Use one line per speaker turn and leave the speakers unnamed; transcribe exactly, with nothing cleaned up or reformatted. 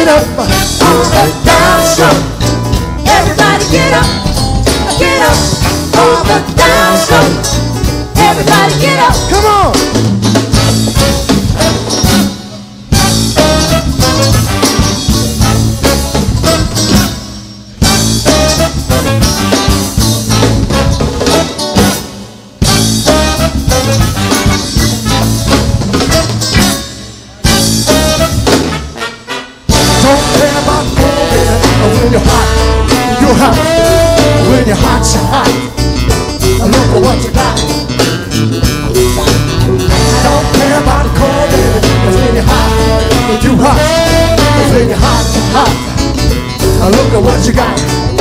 get up on the downstroke. Everybody get up, get up on the downstroke. Everybody get up. Come on. Don't care about cold, when you're hot, you're hot. When you're hot, you're hot. Look at what you got. Don't care about cold, when you're hot, you're hot. When you're hot, you're hot. Look at what you got.